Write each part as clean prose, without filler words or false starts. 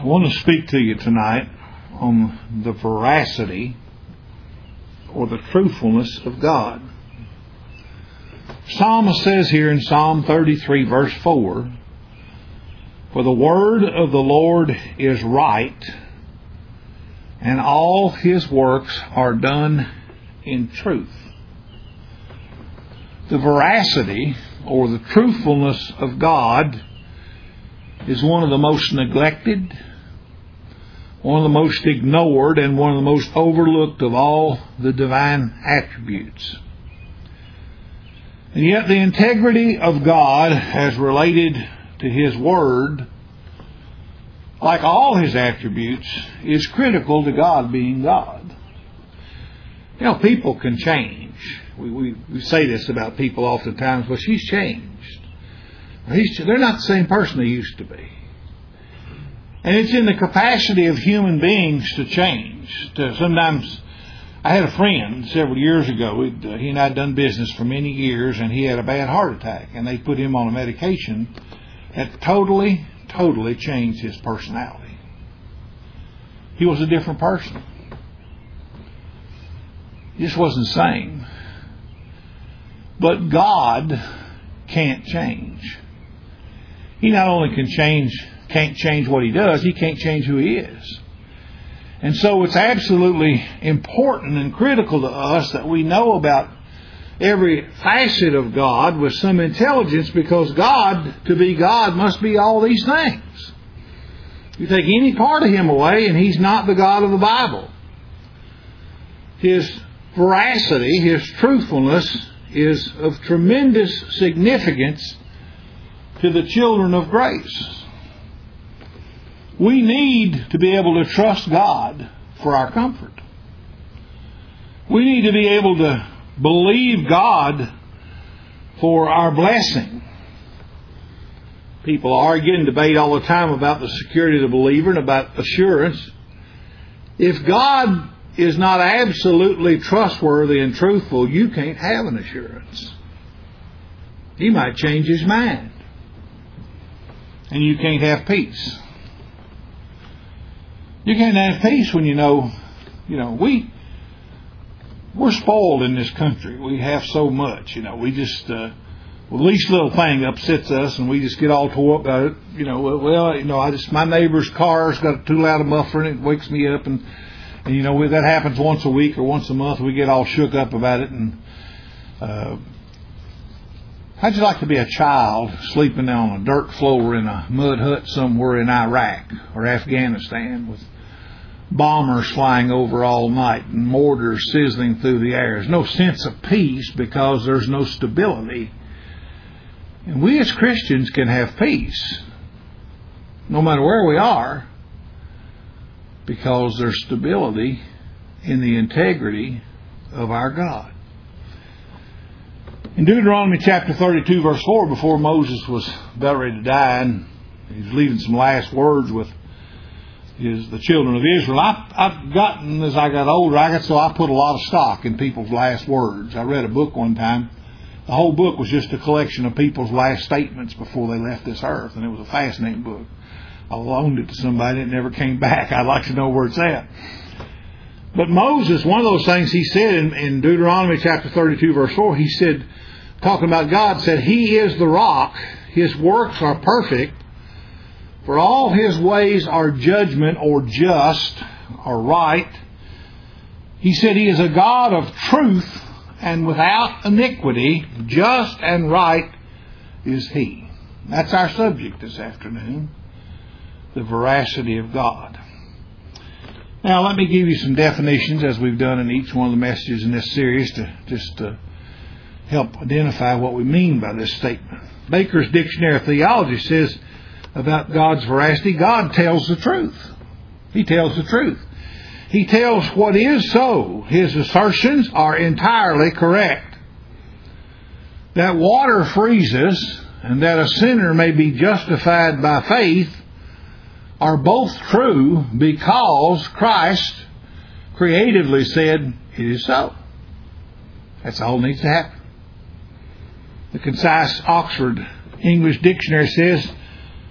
I want to speak to you tonight on the veracity or the truthfulness of God. Psalmist says here in Psalm 33 verse 4, "For the word of the Lord is right, and all His works are done in truth." The veracity or the truthfulness of God is one of the most neglected, one of the most ignored, and one of the most overlooked of all the divine attributes. And yet the integrity of God as related to His Word, like all His attributes, is critical to God being God. You know, people can change. We say this about people oftentimes, well, she's changed. They're not the same person they used to be. And it's in the capacity of human beings to change. Sometimes, I had a friend several years ago. He and I had done business for many years, and he had a bad heart attack. And they put him on a medication that totally changed his personality. He was a different person. He just wasn't the same. But God can't change. He not only can't change what He does, He can't change who He is. And so it's absolutely important and critical to us that we know about every facet of God with some intelligence, because God, to be God, must be all these things. You take any part of Him away and He's not the God of the Bible. His veracity, His truthfulness is of tremendous significance to the children of grace. We need to be able to trust God for our comfort. We need to be able to believe God for our blessing. People argue and debate all the time about the security of the believer and about assurance. If God is not absolutely trustworthy and truthful, you can't have an assurance. He might change His mind, and you can't have peace. You can't have peace when you know we're spoiled in this country. We have so much. We just the least little thing upsets us, and we just get all tore up about it. My neighbor's car's got too loud a muffler, and it wakes me up, and that happens once a week or once a month. We get all shook up about it. And how'd you like to be a child sleeping on a dirt floor in a mud hut somewhere in Iraq or Afghanistan with bombers flying over all night and mortars sizzling through the air? There's no sense of peace because there's no stability. And we as Christians can have peace no matter where we are, because there's stability in the integrity of our God. In Deuteronomy chapter 32 verse 4, before Moses was about ready to die, and he's leaving some last words with the children of Israel. I've gotten, as I got older, I put a lot of stock in people's last words. I read a book one time. The whole book was just a collection of people's last statements before they left this earth, and it was a fascinating book. I loaned it to somebody and it never came back. I'd like to know where it's at. But Moses, one of those things he said in Deuteronomy chapter 32 verse 4, he said, talking about God, said, "He is the rock, His works are perfect, for all His ways are judgment or just or right. He said He is a God of truth and without iniquity, just and right is He." That's our subject this afternoon. The veracity of God. Now, let me give you some definitions, as we've done in each one of the messages in this series, to help identify what we mean by this statement. Baker's Dictionary of Theology says about God's veracity, God tells the truth. He tells the truth. He tells what is so. His assertions are entirely correct. That water freezes and that a sinner may be justified by faith are both true because Christ creatively said it is so. That's all that needs to happen. The concise Oxford English Dictionary says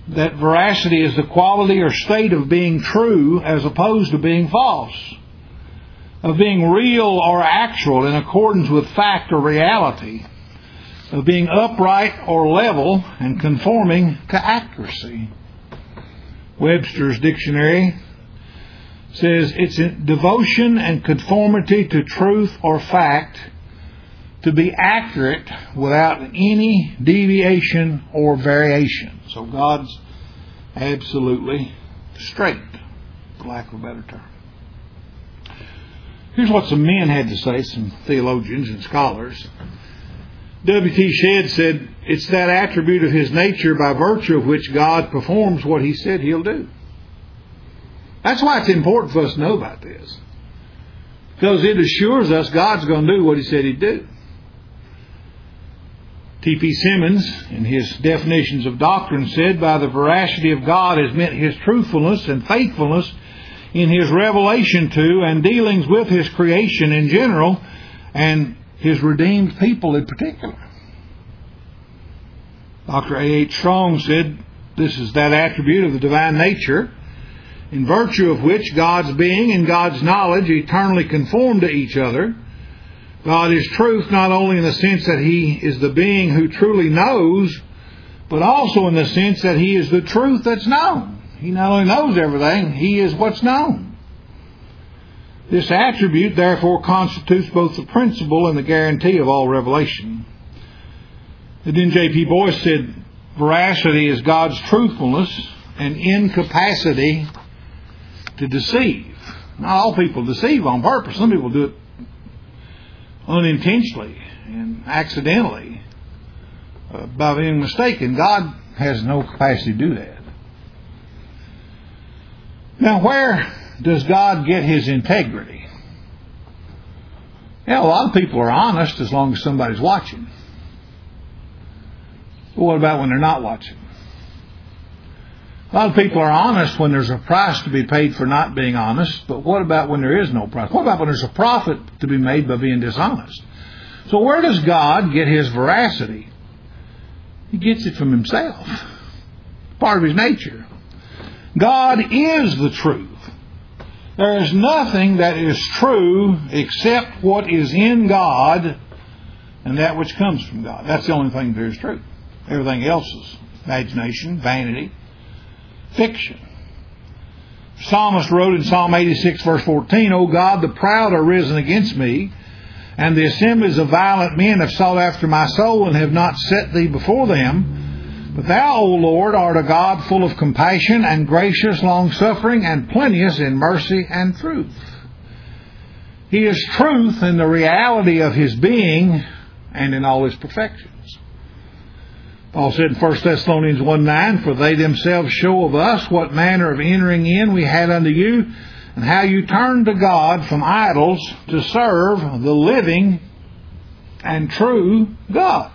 that veracity is the quality or state of being true as opposed to being false, of being real or actual in accordance with fact or reality, of being upright or level and conforming to accuracy. Webster's dictionary says it's devotion and conformity to truth or fact, to be accurate without any deviation or variation. So God's absolutely straight, for lack of a better term. Here's what some men had to say, some theologians and scholars. W.T. Shedd said, it's that attribute of His nature by virtue of which God performs what He said He'll do. That's why it's important for us to know about this. Because it assures us God's going to do what He said He'd do. T.P. Simmons, in his definitions of doctrine, said, by the veracity of God is meant His truthfulness and faithfulness in His revelation to and dealings with His creation in general and His redeemed people in particular. Dr. A.H. Strong said, this is that attribute of the divine nature, in virtue of which God's being and God's knowledge eternally conform to each other. God is truth not only in the sense that He is the being who truly knows, but also in the sense that He is the truth that's known. He not only knows everything, He is what's known. This attribute, therefore, constitutes both the principle and the guarantee of all revelation. And then J.P. Boyce said, veracity is God's truthfulness and incapacity to deceive. Not all people deceive on purpose. Some people do it unintentionally and accidentally by being mistaken. God has no capacity to do that. Now, where does God get His integrity? Yeah, a lot of people are honest as long as somebody's watching. But what about when they're not watching? A lot of people are honest when there's a price to be paid for not being honest, but what about when there is no price? What about when there's a profit to be made by being dishonest? So where does God get His veracity? He gets it from Himself. Part of His nature. God is the truth. There is nothing that is true except what is in God and that which comes from God. That's the only thing that is true. Everything else is imagination, vanity, fiction. The psalmist wrote in Psalm 86 verse 14, O God, the proud are risen against me, and the assemblies of violent men have sought after my soul and have not set thee before them. But thou, O Lord, art a God full of compassion and gracious, long-suffering, and plenteous in mercy and truth. He is truth in the reality of His being and in all His perfections. Paul said in 1 Thessalonians 1:9, for they themselves show of us what manner of entering in we had unto you, and how you turned to God from idols to serve the living and true God.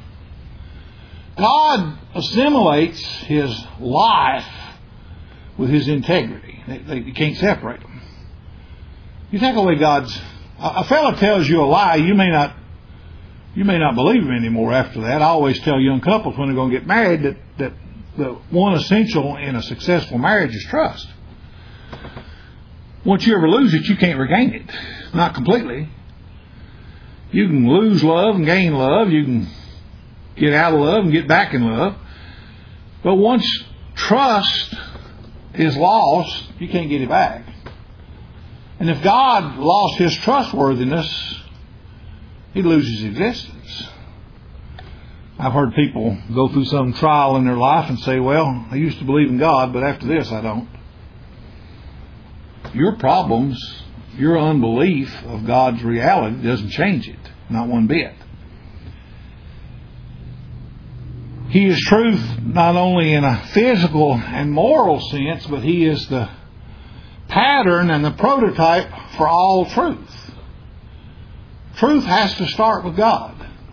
God assimilates His life with His integrity. You can't separate them. You take away God's... A fellow tells you a lie, you may not believe him anymore after that. I always tell young couples when they're going to get married that the one essential in a successful marriage is trust. Once you ever lose it, you can't regain it. Not completely. You can lose love and gain love. You can get out of love and get back in love. But once trust is lost, you can't get it back. And if God lost His trustworthiness, He loses existence. I've heard people go through some trial in their life and say, well, I used to believe in God, but after this I don't. Your problems, your unbelief of God's reality doesn't change it. Not one bit. He is truth not only in a physical and moral sense, but He is the pattern and the prototype for all truth. Truth has to start with God.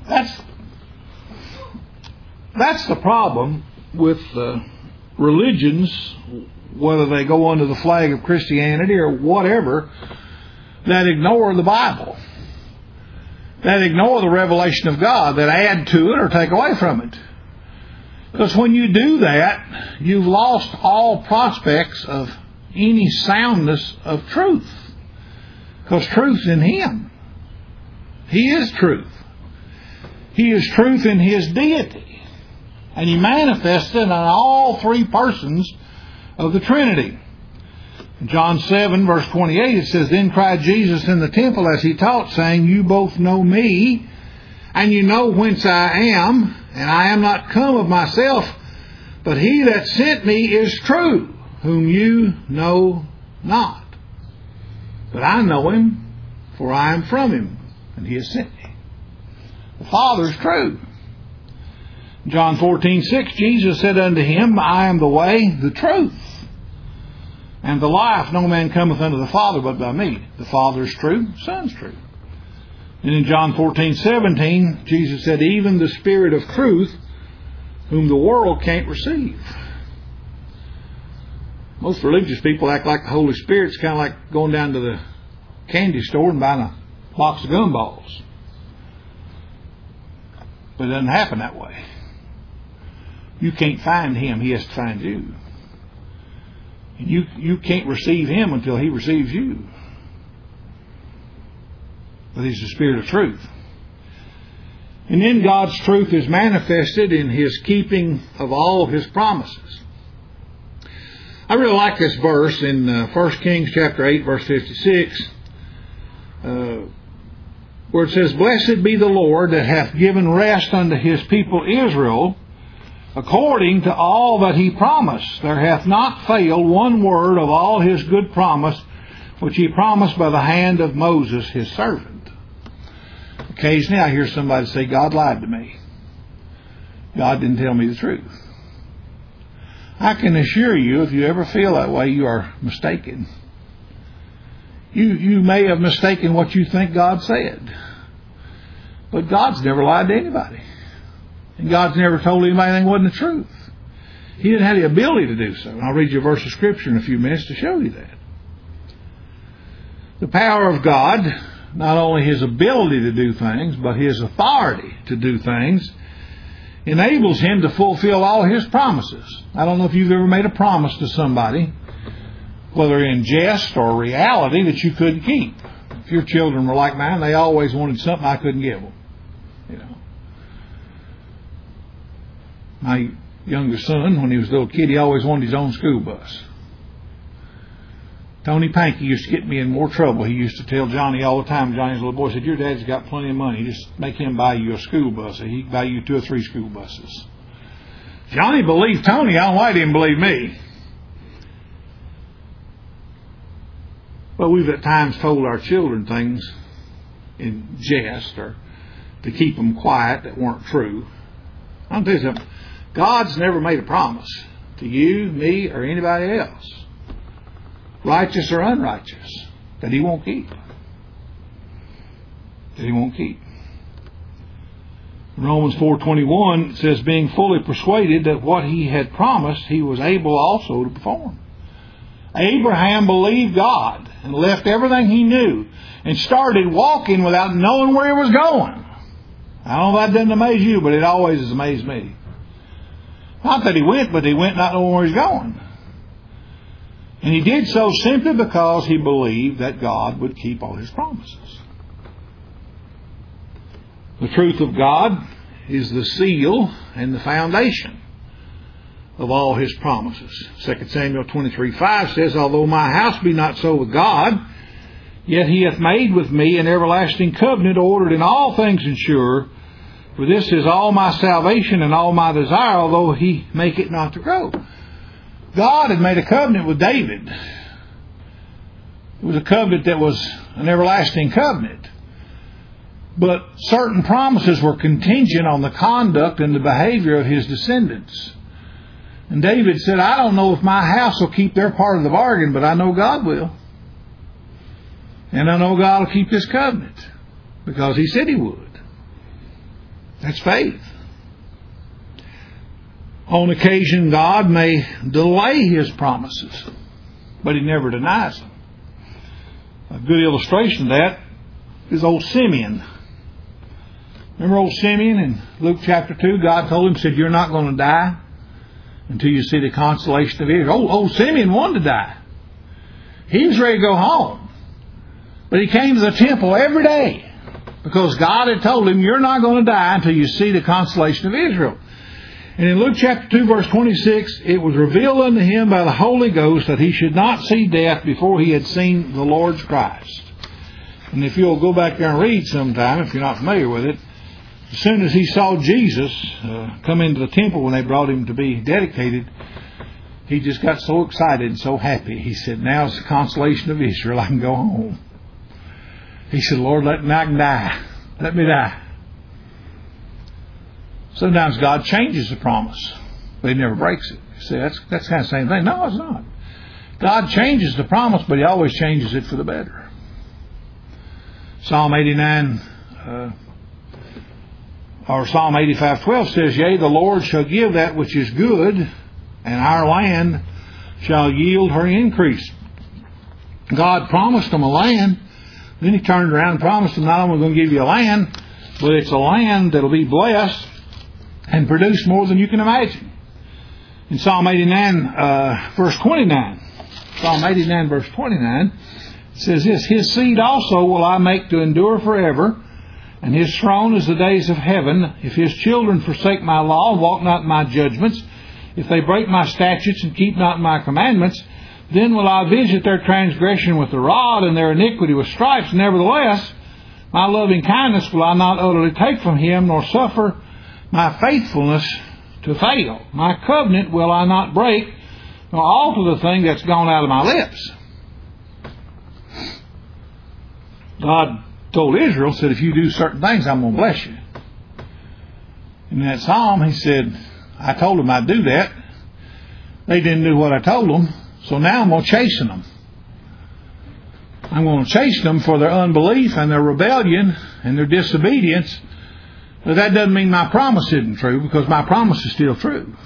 That's the problem with religions, whether they go under the flag of Christianity or whatever, that ignore the Bible, that ignore the revelation of God, that add to it or take away from it. Because when you do that, you've lost all prospects of any soundness of truth. Because truth's in Him. He is truth. He is truth in His deity. And He manifested in all three persons of the Trinity. In John 7, verse 28, it says, Then cried Jesus in the temple as He taught, saying, You both know me, and you know whence I am, and I am not come of myself, but He that sent me is true, whom you know not. But I know Him, for I am from Him, and He has sent me. The Father is true. John 14:6, Jesus said unto him, I am the way, the truth, and the life. No man cometh unto the Father but by me. The Father is true, the Son is true. And in John 14:17, Jesus said, Even the Spirit of truth, whom the world can't receive. Most religious people act like the Holy Spirit's kind of like going down to the candy store and buying a box of gumballs. But it doesn't happen that way. You can't find Him. He has to find you. And you can't receive Him until He receives you. But He's the Spirit of truth. And then God's truth is manifested in His keeping of all of His promises. I really like this verse in 1 Kings chapter 8, verse 56, where it says, Blessed be the Lord that hath given rest unto His people Israel, according to all that He promised. There hath not failed one word of all His good promise, which He promised by the hand of Moses His servant. Occasionally I hear somebody say, God lied to me. God didn't tell me the truth. I can assure you, if you ever feel that way, you are mistaken. You may have mistaken what you think God said. But God's never lied to anybody. And God's never told anybody anything wasn't the truth. He didn't have the ability to do so. And I'll read you a verse of Scripture in a few minutes to show you that. The power of God, not only His ability to do things, but His authority to do things, enables Him to fulfill all His promises. I don't know if you've ever made a promise to somebody, whether in jest or reality, that you couldn't keep. If your children were like mine, they always wanted something I couldn't give them. You know. My youngest son, when he was a little kid, he always wanted his own school bus. Tony Pankey used to get me in more trouble. He used to tell Johnny all the time, Johnny's little boy, said, Your dad's got plenty of money. Just make him buy you a school bus. He can buy you 2 or 3 school buses. Johnny believed Tony. I don't know why he didn't believe me. But we've at times told our children things in jest or to keep them quiet that weren't true. I'll tell you something. God's never made a promise to you, me, or anybody else, righteous or unrighteous, that He won't keep. That He won't keep. In Romans 4:21 says, Being fully persuaded that what He had promised, He was able also to perform. Abraham believed God and left everything he knew and started walking without knowing where he was going. I don't know if that doesn't amaze you, but it always has amazed me. Not that he went, but he went not knowing where he's going. And he did so simply because he believed that God would keep all His promises. The truth of God is the seal and the foundation of all His promises. 2 Samuel 23:5 says, Although my house be not so with God, yet He hath made with me an everlasting covenant, ordered in all things and sure. For this is all my salvation and all my desire, although He make it not to grow. God had made a covenant with David. It was a covenant that was an everlasting covenant. But certain promises were contingent on the conduct and the behavior of his descendants. And David said, I don't know if my house will keep their part of the bargain, but I know God will. And I know God will keep His covenant, because He said He would. That's faith. On occasion, God may delay His promises, but He never denies them. A good illustration of that is old Simeon. Remember old Simeon in Luke chapter 2? God told him, said, You're not going to die. until you see the consolation of Israel. Old Simeon wanted to die. He was ready to go home. But he came to the temple every day because God had told him, you're not going to die until you see the consolation of Israel. And in Luke chapter 2, verse 26, it was revealed unto him by the Holy Ghost that he should not see death before he had seen the Lord's Christ. And if you'll go back there and read sometime, if you're not familiar with it, as soon as he saw Jesus come into the temple when they brought him to be dedicated, he just got so excited and so happy. He said, now's the consolation of Israel. I can go home. He said, Lord, I can die. Let me die. Sometimes God changes the promise, but He never breaks it. You say, that's kind of the same thing. No, it's not. God changes the promise, but He always changes it for the better. Psalm 89, or Psalm 85:12 says, yea, the Lord shall give that which is good, and our land shall yield her increase. God promised them a land. Then He turned around and promised them, not only going to give you a land, but it's a land that'll be blessed and produce more than you can imagine. In Psalm 89, verse 29, Psalm 89, verse 29, it says this, his seed also will I make to endure forever, and his throne is the days of heaven. If his children forsake my law and walk not in my judgments, if they break my statutes and keep not my commandments, then will I visit their transgression with the rod and their iniquity with stripes. Nevertheless, my loving kindness will I not utterly take from him, nor suffer my faithfulness to fail. My covenant will I not break, nor alter the thing that's gone out of my lips. God told Israel, said, if you do certain things, I'm going to bless you. In that psalm, He said, I told them I'd do that. They didn't do what I told them, so now I'm going to chasten them. I'm going to chasten them for their unbelief and their rebellion and their disobedience. But that doesn't mean my promise isn't true, because my promise is still true.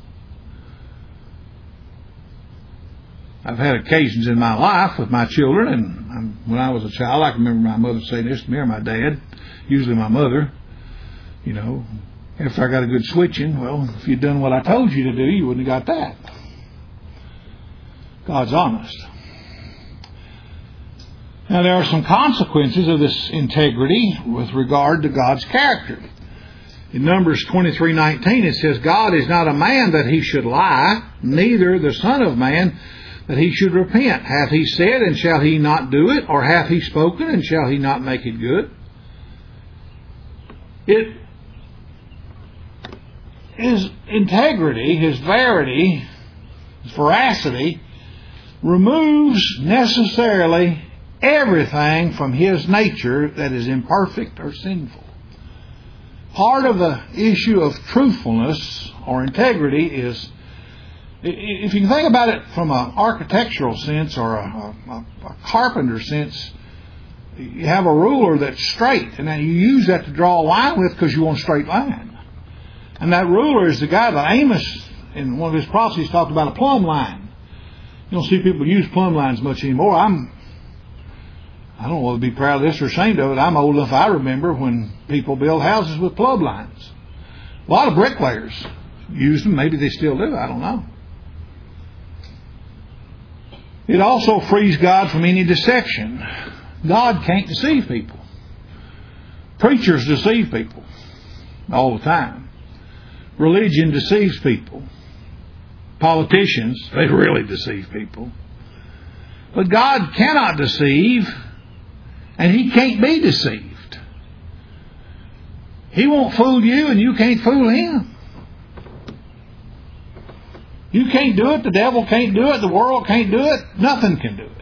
I've had occasions in my life with my children, and when I was a child, I can remember my mother saying this to me, or my dad, usually my mother, you know, after I got a good switching, well, if you'd done what I told you to do, you wouldn't have got that. God's honest. Now, there are some consequences of this integrity with regard to God's character. In Numbers 23:19, it says, God is not a man that He should lie, neither the Son of Man that He should repent. Hath He said, and shall He not do it? Or hath He spoken, and shall He not make it good? His integrity, His verity, His veracity removes necessarily everything from His nature that is imperfect or sinful. Part of the issue of truthfulness or integrity is, if you can think about it from an architectural sense or a carpenter sense, you have a ruler that's straight, and then you use that to draw a line with because you want a straight line. And that ruler is the guy that Amos, in one of his prophecies, talked about a plumb line. You don't see people use plumb lines much anymore. I don't know whether to be proud of this or ashamed of it. I'm old enough, I remember when people build houses with plumb lines. A lot of bricklayers used them. Maybe they still do. I don't know. It also frees God from any deception. God can't deceive people. Preachers deceive people all the time. Religion deceives people. Politicians, they really deceive people. But God cannot deceive, and He can't be deceived. He won't fool you, and you can't fool Him. You can't do it. The devil can't do it. The world can't do it. Nothing can do it.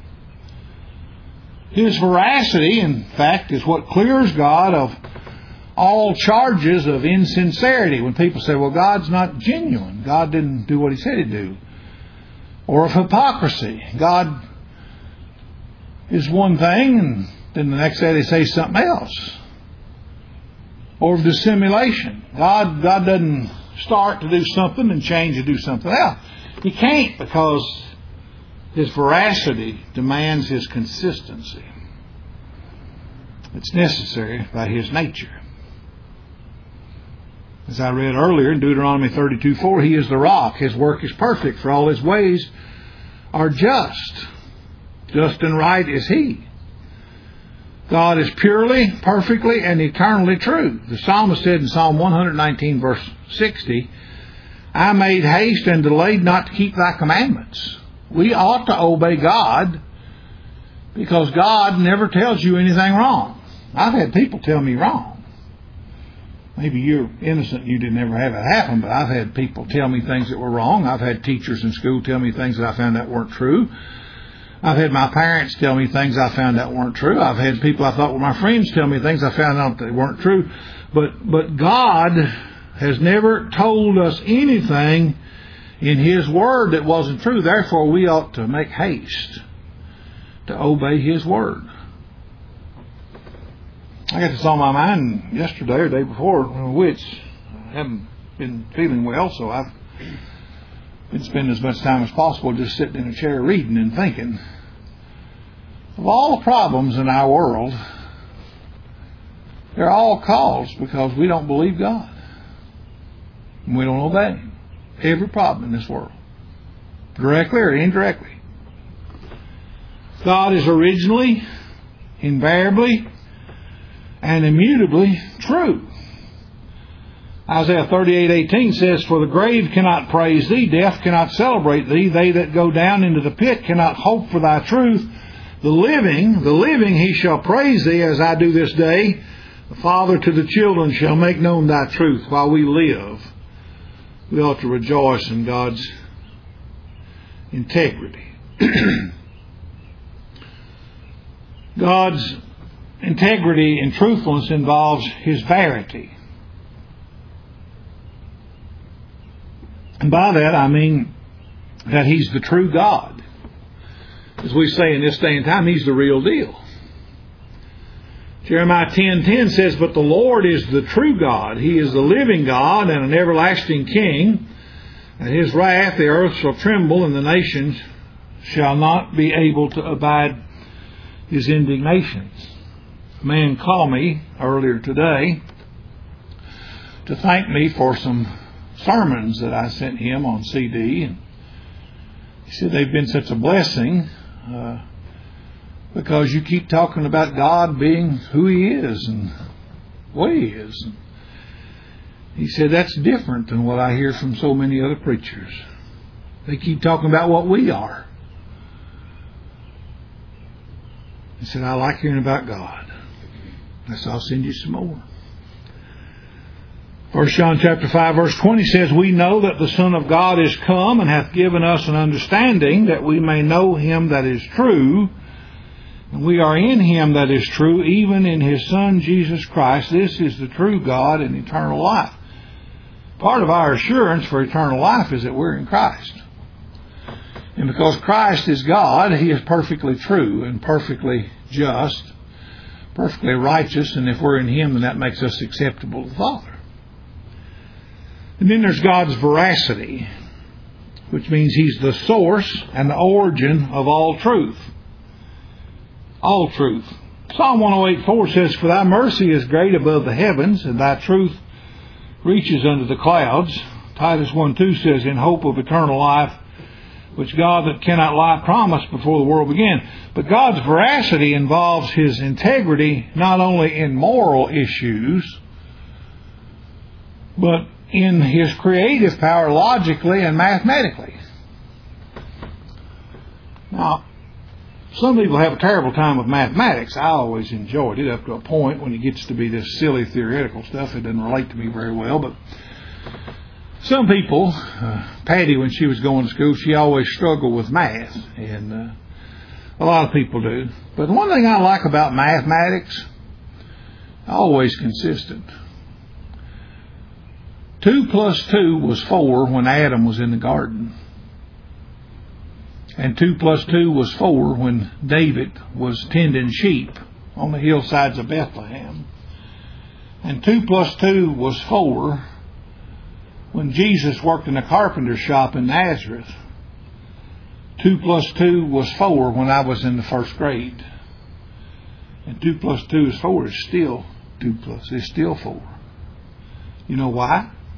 His veracity, in fact, is what clears God of all charges of insincerity. When people say, well, God's not genuine. God didn't do what He said He'd do. Or of hypocrisy. God is one thing, and then the next day they say something else. Or of dissimulation. God doesn't start to do something and change to do something else. He can't, because His veracity demands His consistency. It's necessary by His nature. As I read earlier in Deuteronomy 32:4, He is the rock. His work is perfect, for all His ways are just. Just and right is He. God is purely, perfectly, and eternally true. The psalmist said in Psalm 119, verse 60, I made haste and delayed not to keep thy commandments. We ought to obey God because God never tells you anything wrong. I've had people tell me wrong. Maybe you're innocent, you didn't ever have it happen, but I've had people tell me things that were wrong. I've had teachers in school tell me things that I found that weren't true. I've had my parents tell me things I found that weren't true. I've had people I thought were my friends tell me things I found out that weren't true. But God has never told us anything in His Word that wasn't true. Therefore, we ought to make haste to obey His Word. I got this on my mind yesterday or the day before, which I haven't been feeling well, so I've been spending as much time as possible just sitting in a chair reading and thinking. Of all the problems in our world, they're all caused because we don't believe God. And we don't obey Him. Every problem in this world, directly or indirectly. God is originally, invariably, and immutably true. Isaiah 38:18 says, For the grave cannot praise thee, death cannot celebrate thee, they that go down into the pit cannot hope for thy truth. The living he shall praise thee, as I do this day. The Father to the children shall make known thy truth. While we live, we ought to rejoice in God's integrity. God's integrity and truthfulness involves His verity. And by that I mean that He's the true God. As we say in this day and time, He's the real deal. Jeremiah 10:10 says, But the Lord is the true God. He is the living God and an everlasting King. At His wrath the earth shall tremble, and the nations shall not be able to abide His indignations. A man called me earlier today to thank me for some sermons that I sent him on CD. And he said they've been such a blessing because you keep talking about God being who He is and what He is. And he said that's different than what I hear from so many other preachers. They keep talking about what we are. He said, I like hearing about God. I said, I'll send you some more. 1 John chapter 5 verse 20 says, We know that the Son of God is come and hath given us an understanding that we may know Him that is true. And we are in Him that is true, even in His Son Jesus Christ. This is the true God and eternal life. Part of our assurance for eternal life is that we're in Christ. And because Christ is God, He is perfectly true and perfectly just, perfectly righteous, and if we're in Him, then that makes us acceptable to the Father. And then there's God's veracity, which means He's the source and the origin of all truth. All truth. Psalm 108:4 says, For thy mercy is great above the heavens, and thy truth reaches unto the clouds. Titus 1:2 says, In hope of eternal life, which God that cannot lie promised before the world began. But God's veracity involves His integrity not only in moral issues, but in His creative power logically and mathematically. Now, some people have a terrible time with mathematics. I always enjoyed it up to a point. When it gets to be this silly theoretical stuff, it doesn't relate to me very well. But some people, Patty, when she was going to school, she always struggled with math. And a lot of people do. But one thing I like about mathematics, always consistent. 2 plus 2 was 4 when Adam was in the garden. And 2 plus 2 was 4 when David was tending sheep on the hillsides of Bethlehem. And 2 plus 2 was 4 when Jesus worked in a carpenter's shop in Nazareth. 2 plus 2 was 4 when I was in the first grade. And 2 plus 2 is 4 is still 2 plus. It's still 4. You know why?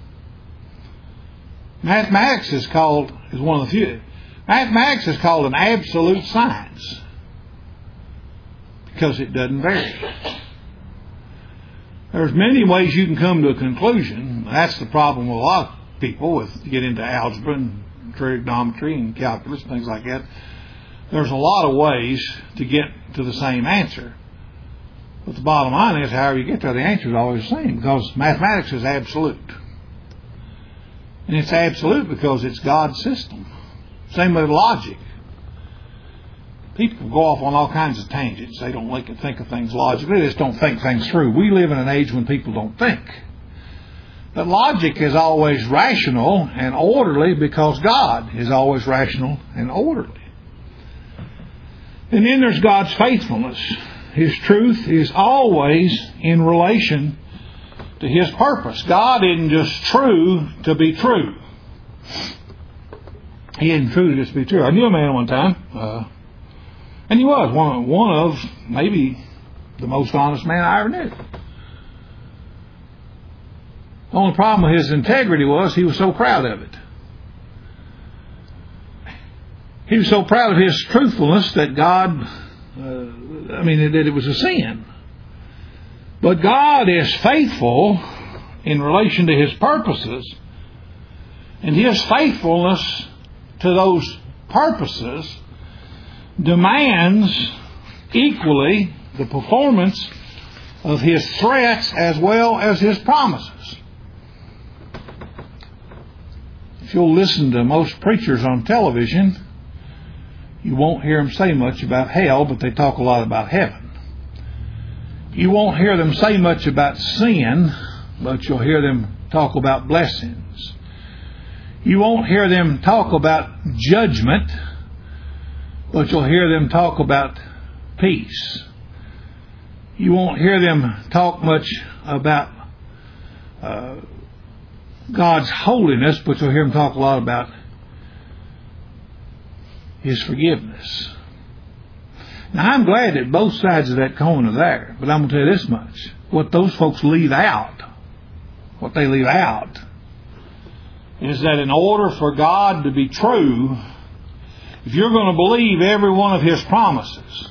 Mathematics is called Mathematics is called an absolute science because it doesn't vary. There's many ways you can come to a conclusion. That's the problem with a lot of people with get into algebra and trigonometry and calculus and things like that. There's a lot of ways to get to the same answer. But the bottom line is, however you get there, the answer is always the same because mathematics is absolute. And it's absolute because it's God's system. Same with logic. People go off on all kinds of tangents. They don't like to think of things logically. They just don't think things through. We live in an age when people don't think. But logic is always rational and orderly because God is always rational and orderly. And then there's God's faithfulness. His truth is always in relation to His purpose. God isn't just true to be true. He isn't true to just be true. I knew a man one time, and he was one of maybe the most honest man I ever knew. The only problem with his integrity was he was so proud of it. He was so proud of his truthfulness that that it was a sin. But God is faithful in relation to His purposes, and His faithfulness to those purposes demands equally the performance of His threats as well as His promises. If you'll listen to most preachers on television, you won't hear them say much about hell, but they talk a lot about heaven. You won't hear them say much about sin, but you'll hear them talk about blessings. You won't hear them talk about judgment, but you'll hear them talk about peace. You won't hear them talk much about God's holiness, but you'll hear them talk a lot about His forgiveness. Now, I'm glad that both sides of that coin are there, but I'm going to tell you this much. What those folks leave out, is that in order for God to be true, if you're going to believe every one of His promises,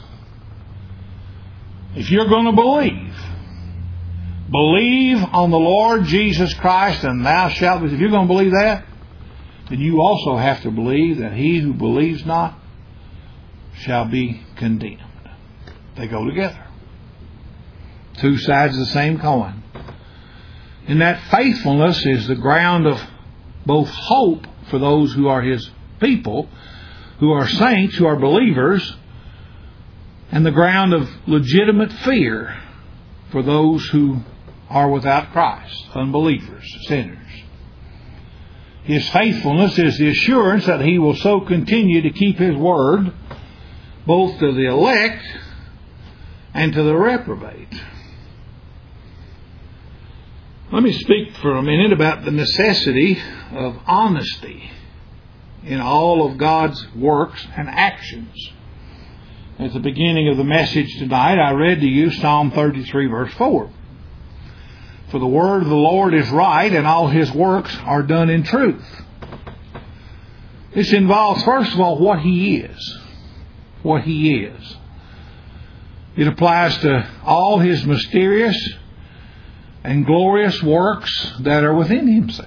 if you're going to believe on the Lord Jesus Christ and thou shalt, if you're going to believe that, then you also have to believe that he who believes not shall be condemned. They go together. Two sides of the same coin. And that faithfulness is the ground of both hope for those who are His people, who are saints, who are believers, and the ground of legitimate fear for those who are without Christ, unbelievers, sinners. His faithfulness is the assurance that He will so continue to keep His word, both to the elect and to the reprobate. Let me speak for a minute about the necessity of honesty in all of God's works and actions. At the beginning of the message tonight, I read to you Psalm 33, verse 4. For the word of the Lord is right, and all His works are done in truth. This involves, first of all, what He is. What He is. It applies to all His mysterious and glorious works that are within Himself.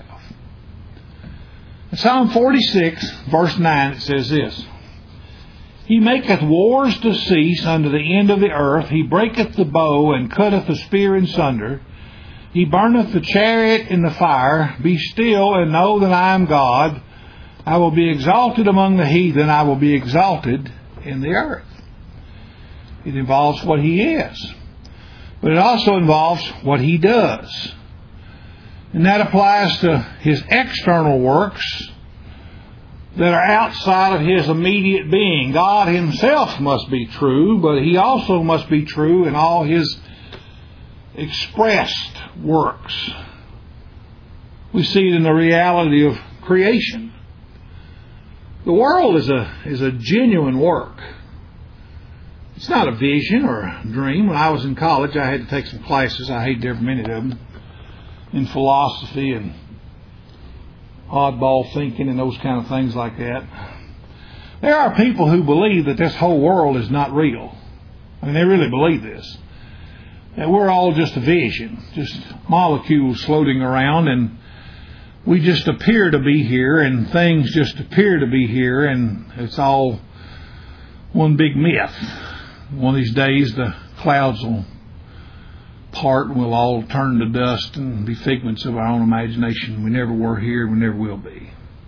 In Psalm 46, verse 9, it says this: He maketh wars to cease unto the end of the earth. He breaketh the bow and cutteth the spear in sunder. He burneth the chariot in the fire. Be still and know that I am God. I will be exalted among the heathen. I will be exalted in the earth. It involves what He is. But it also involves what He does. And that applies to His external works that are outside of His immediate being. God Himself must be true, but He also must be true in all His expressed works. We see it in the reality of creation. The world is a genuine work. It's not a vision or a dream. When I was in college, I had to take some classes. I hated every minute of them, in philosophy and oddball thinking and those kind of things like that. There are people who believe that this whole world is not real. I mean, they really believe this. That we're all just a vision, just molecules floating around, and we just appear to be here, and things just appear to be here, and it's all one big myth. One of these days the clouds will part and we'll all turn to dust and be figments of our own imagination. We never were here, we never will be.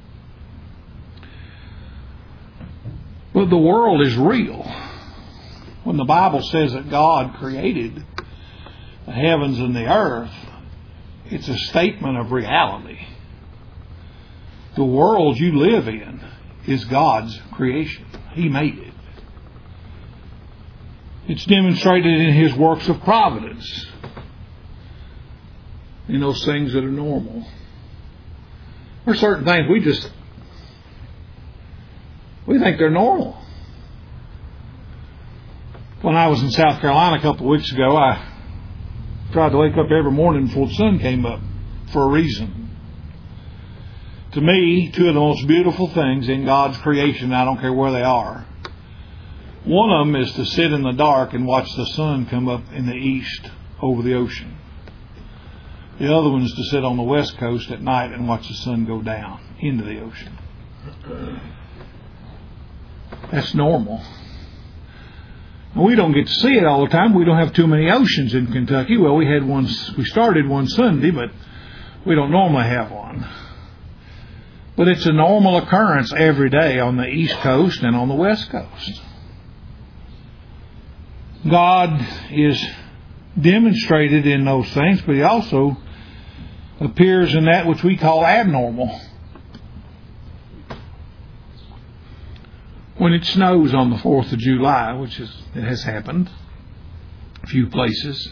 But the world is real. When the Bible says that God created the heavens and the earth, it's a statement of reality. The world you live in is God's creation. He made it. It's demonstrated in His works of providence, in those things that are normal. There are certain things we think they're normal. When I was in South Carolina a couple of weeks ago, I tried to wake up every morning before the sun came up for a reason. To me, two of the most beautiful things in God's creation, I don't care where they are, one of them is to sit in the dark and watch the sun come up in the east over the ocean. The other one is to sit on the west coast at night and watch the sun go down into the ocean. That's normal. We don't get to see it all the time. We don't have too many oceans in Kentucky. Well, we started one Sunday, but we don't normally have one. But it's a normal occurrence every day on the east coast and on the west coast. God is demonstrated in those things, but He also appears in that which we call abnormal. When it snows on the 4th of July, which it has happened a few places,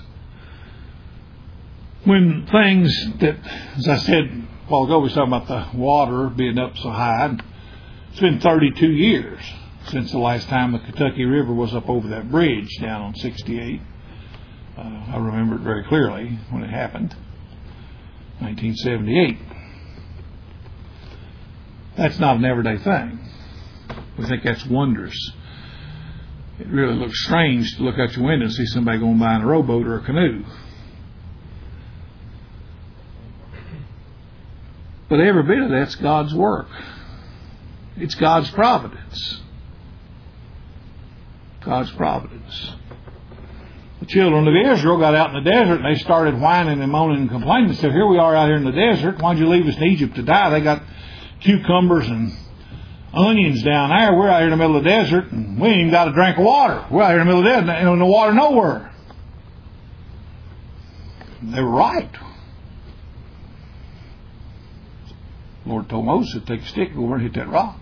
when things that, as I said a while ago, we were talking about the water being up so high. It's been 32 years since the last time the Kentucky River was up over that bridge down on 68. I remember it very clearly when it happened, 1978. That's not an everyday thing. We think that's wondrous. It really looks strange to look out your window and see somebody going by in a rowboat or a canoe. But every bit of that's God's work. It's God's providence. God's providence. The children of Israel got out in the desert and they started whining and moaning and complaining. They said, here we are out here in the desert. Why'd you leave us in Egypt to die? They got cucumbers and onions down there. We're out here in the middle of the desert and we ain't even got a drink of water. We're out here in the middle of the desert and no water nowhere. They were right. The Lord told Moses to take a stick and go over and hit that rock.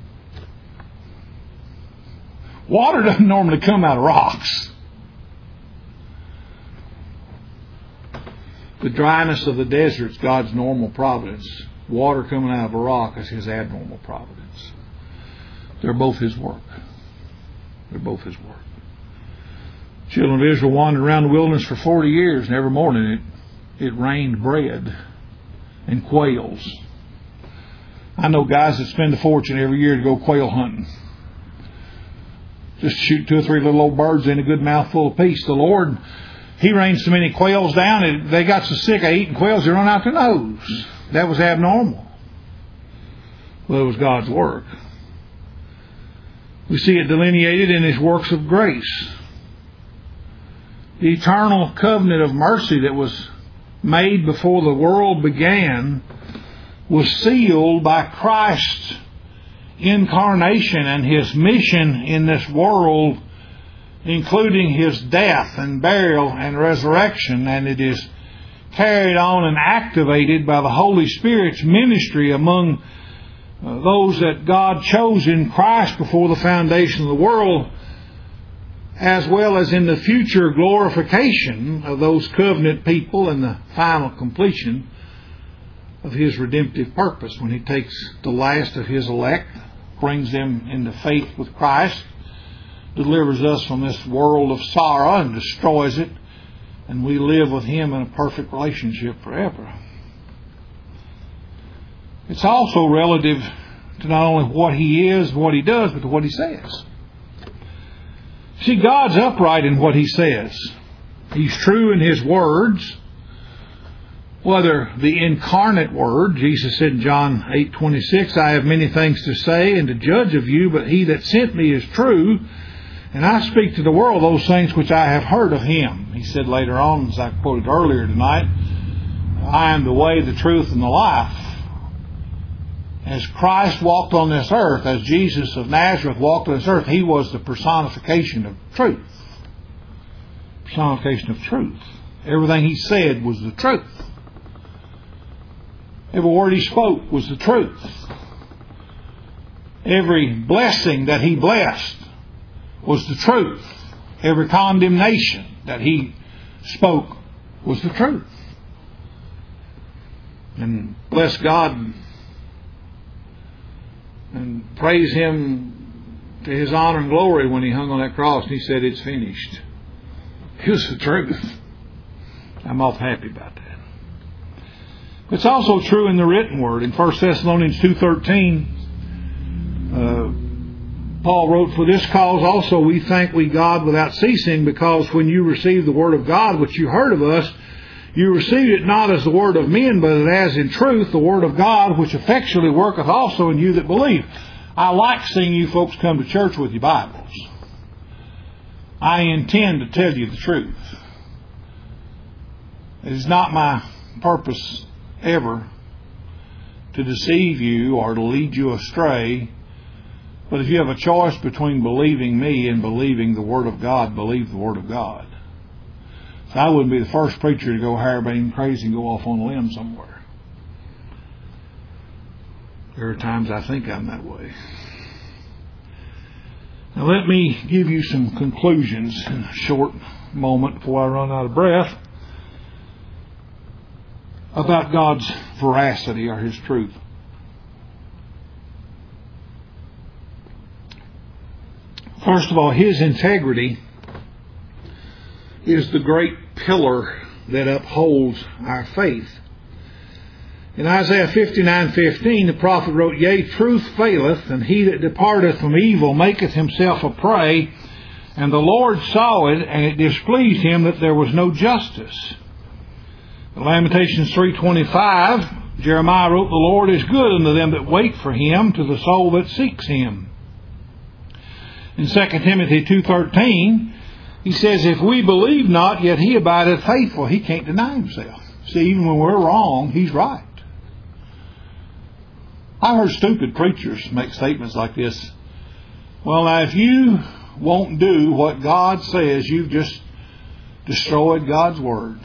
Water doesn't normally come out of rocks. The dryness of the desert is God's normal providence. Water coming out of a rock is His abnormal providence. They're both His work. They're both His work. Children of Israel wandered around the wilderness for 40 years, and every morning it rained bread and quails. I know guys that spend a fortune every year to go quail hunting. Just shoot 2 or 3 little old birds in a good mouthful apiece. The Lord, He rained so many quails down, they got so sick of eating quails, they run out their nose. That was abnormal. Well, it was God's work. We see it delineated in His works of grace. The eternal covenant of mercy that was made before the world began was sealed by Christ's incarnation and His mission in this world, including His death and burial and resurrection, and it is carried on and activated by the Holy Spirit's ministry among those that God chose in Christ before the foundation of the world, as well as in the future glorification of those covenant people and the final completion of His redemptive purpose when He takes the last of His elect, brings them into faith with Christ, delivers us from this world of sorrow and destroys it, and we live with Him in a perfect relationship forever. It's also relative to not only what He is, what He does, but to what He says. See, God's upright in what He says. He's true in His words. Whether the incarnate Word, Jesus said in John 8:26, I have many things to say and to judge of you, but He that sent me is true, and I speak to the world those things which I have heard of Him. He said later on, as I quoted earlier tonight, I am the way, the truth, and the life. As Christ walked on this earth, as Jesus of Nazareth walked on this earth, He was the personification of truth. Personification of truth. Everything He said was the truth. Every word He spoke was the truth. Every blessing that He blessed was the truth. Every condemnation that He spoke was the truth. And bless God and praise Him to His honor and glory when He hung on that cross and He said, it's finished. It was the truth. I'm awful happy about that. It's also true in the written word. In 1 Thessalonians 2:13, Paul wrote, for this cause also we thank we God without ceasing, because when you received the word of God which you heard of us, you received it not as the word of men, but as in truth the word of God, which effectually worketh also in you that believe. I like seeing you folks come to church with your Bibles. I intend to tell you the truth. It is not my purpose ever to deceive you or to lead you astray. But if you have a choice between believing me and believing the Word of God, believe the Word of God. So I wouldn't be the first preacher to go harebrained crazy and go off on a limb somewhere. There are times I think I'm that way. Now let me give you some conclusions in a short moment before I run out of breath about God's veracity or His truth. First of all, His integrity is the great pillar that upholds our faith. In Isaiah 59:15, the prophet wrote, yea, truth faileth, and he that departeth from evil maketh himself a prey. And the Lord saw it, and it displeased Him that there was no justice. In Lamentations 3:25, Jeremiah wrote, the Lord is good unto them that wait for Him, to the soul that seeks Him. In 2 Timothy 2:13, he says, if we believe not, yet He abideth faithful. He can't deny Himself. See, even when we're wrong, He's right. I heard stupid preachers make statements like this. Well, now, if you won't do what God says, you've just destroyed God's Word.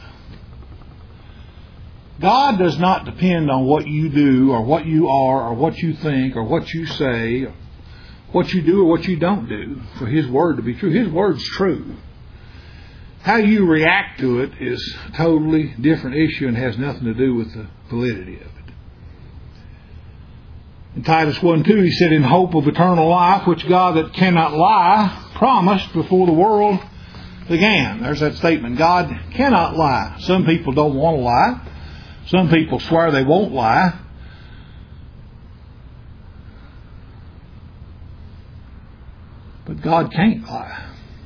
God does not depend on what you do or what you are or what you think or what you say, or what you do or what you don't do for His Word to be true. His Word's true. How you react to it is a totally different issue and has nothing to do with the validity of it. In Titus 1:2, he said, in hope of eternal life, which God that cannot lie promised before the world began. There's that statement. God cannot lie. Some people don't want to lie. Some people swear they won't lie. But God can't lie.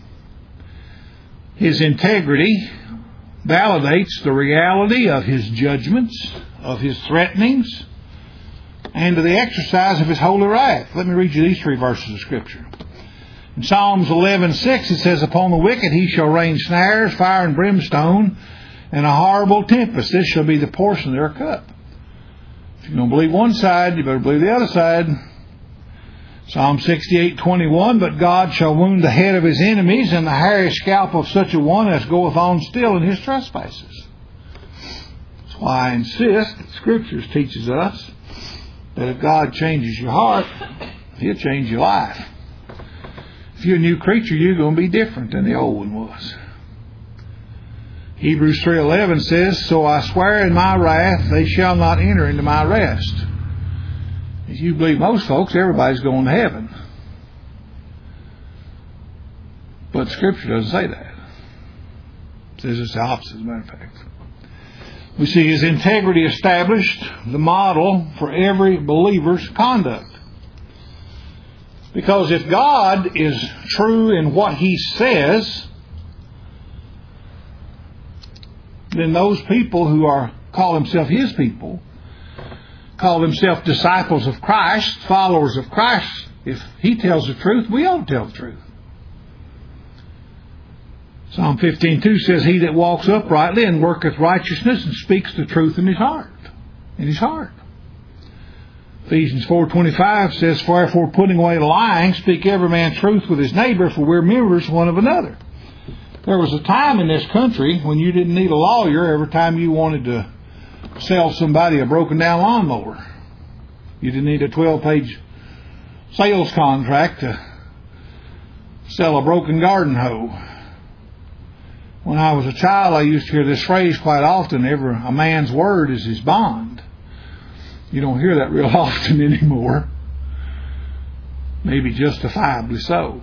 His integrity validates the reality of His judgments, of His threatenings, and to the exercise of His holy wrath. Let me read you these 3 verses of Scripture. In Psalms 11:6 it says, upon the wicked He shall rain snares, fire and brimstone, and a horrible tempest. This shall be the portion of their cup. If you don't believe one side, you better believe the other side. Psalm 68:21, but God shall wound the head of His enemies, and the hairy scalp of such a one as goeth on still in his trespasses. That's why I insist that Scriptures teaches us that if God changes your heart, He'll change your life. If you're a new creature, you're going to be different than the old one was. Hebrews 3:11 says, so I swear in my wrath, they shall not enter into my rest. If you believe most folks, everybody's going to heaven. But Scripture doesn't say that. It says it's the opposite, as a matter of fact. We see His integrity established, the model for every believer's conduct. Because if God is true in what He says, then those people who call themselves His people, call themselves disciples of Christ, followers of Christ, if He tells the truth, we ought to tell the truth. Psalm 15:2 says, He that walks uprightly and worketh righteousness and speaks the truth in his heart. In his heart. Ephesians 4:25 says, Wherefore putting away lying, speak every man truth with his neighbor, for we're members one of another. There was a time in this country when you didn't need a lawyer every time you wanted to sell somebody a broken down lawnmower. You didn't need a 12-page sales contract to sell a broken garden hoe. When I was a child, I used to hear this phrase quite often, a man's word is his bond. You don't hear that real often anymore. Maybe justifiably so.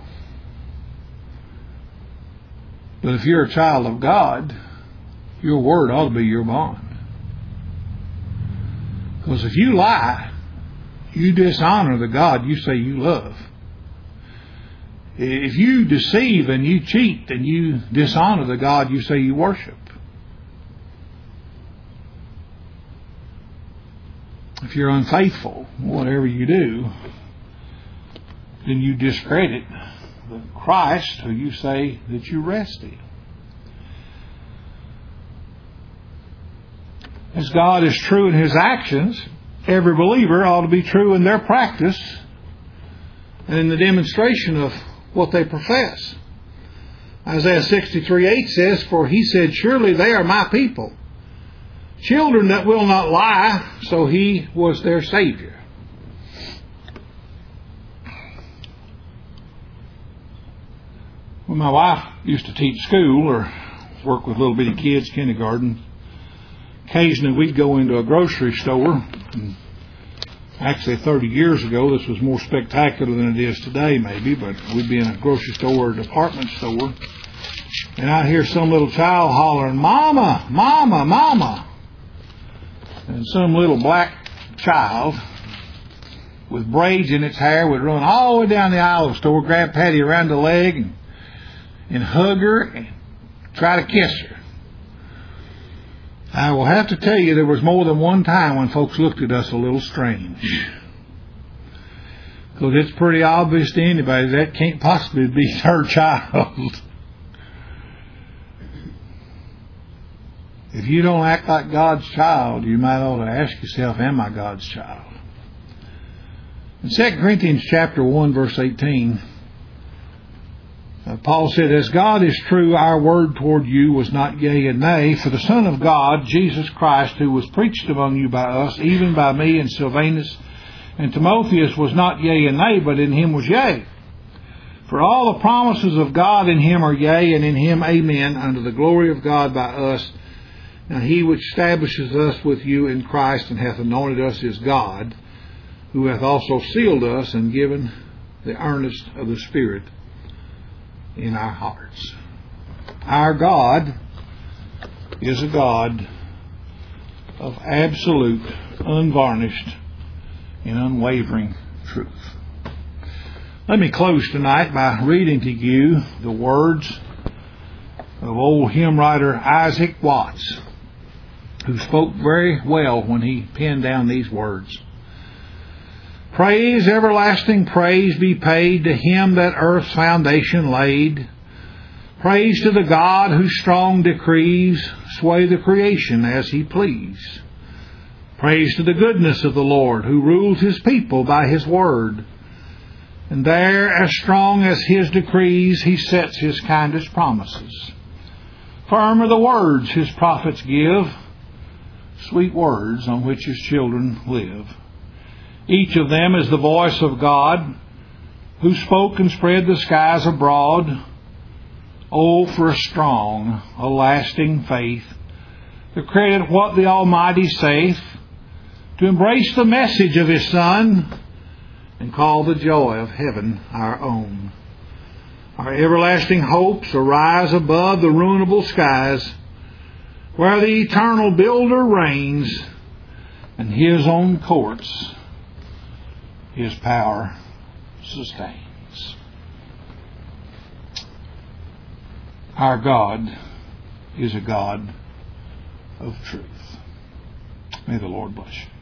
But if you're a child of God, your word ought to be your bond. Because if you lie, you dishonor the God you say you love. If you deceive and you cheat, then you dishonor the God you say you worship. If you're unfaithful, whatever you do, then you discredit the Christ who you say that you rest in. As God is true in His actions, every believer ought to be true in their practice and in the demonstration of what they profess. Isaiah 63:8 says, For He said, Surely they are my people, children that will not lie, so He was their Savior. When my wife used to teach school or work with little bitty kids, kindergarten, occasionally we'd go into a grocery store. And actually 30 years ago, this was more spectacular than it is today maybe, but we'd be in a grocery store or a department store, and I'd hear some little child hollering, Mama, Mama, Mama. And some little black child with braids in its hair would run all the way down the aisle of the store, grab Patty around the leg and hug her and try to kiss her. I will have to tell you, there was more than one time when folks looked at us a little strange. Because it's pretty obvious to anybody that can't possibly be her child. If you don't act like God's child, you might ought to ask yourself, am I God's child? In 2 Corinthians chapter 1, verse 18, Paul said, As God is true, our word toward you was not yea and nay, for the Son of God, Jesus Christ, who was preached among you by us, even by me and Silvanus and Timotheus, was not yea and nay, but in Him was yea. For all the promises of God in Him are yea, and in Him amen, unto the glory of God by us. Now He which establishes us with you in Christ and hath anointed us is God, who hath also sealed us and given the earnest of the Spirit in our hearts. Our God is a God of absolute, unvarnished, and unwavering truth. Let me close tonight by reading to you the words of old hymn writer Isaac Watts, who spoke very well when he penned down these words. Praise, everlasting praise be paid to Him that earth's foundation laid. Praise to the God whose strong decrees sway the creation as He please. Praise to the goodness of the Lord who rules His people by His word. And there, as strong as His decrees, He sets His kindest promises. Firm are the words His prophets give, sweet words on which His children live. Each of them is the voice of God, who spoke and spread the skies abroad. Oh, for a strong, a lasting faith, to credit what the Almighty saith, to embrace the message of His Son, and call the joy of heaven our own. Our everlasting hopes arise above the ruinable skies, where the eternal builder reigns, and His own courts His power sustains. Our God is a God of truth. May the Lord bless you.